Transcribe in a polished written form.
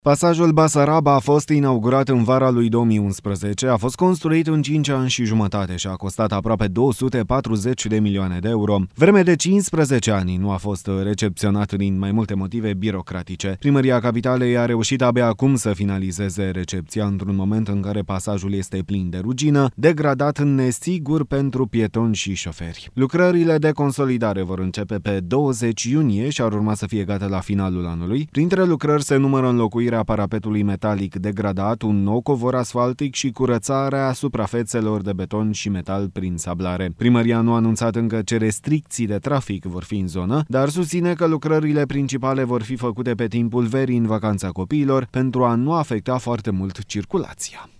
Pasajul Basaraba a fost inaugurat în vara lui 2011, a fost construit în 5 ani și jumătate și a costat aproape 240 de milioane de euro. Vreme de 15 ani nu a fost recepționat din mai multe motive birocratice. Primăria Capitalei a reușit abia acum să finalizeze recepția într-un moment în care pasajul este plin de rugină, degradat nesigur pentru pietoni și șoferi. Lucrările de consolidare vor începe pe 20 iunie și ar urma să fie gata la finalul anului. Printre lucrări se numără înlocuirea parapetului metalic degradat, un nou covor asfaltic și curățarea suprafețelor de beton și metal prin sablare. Primăria nu a anunțat încă ce restricții de trafic vor fi în zonă, dar susține că lucrările principale vor fi făcute pe timpul verii în vacanța copiilor pentru a nu afecta foarte mult circulația.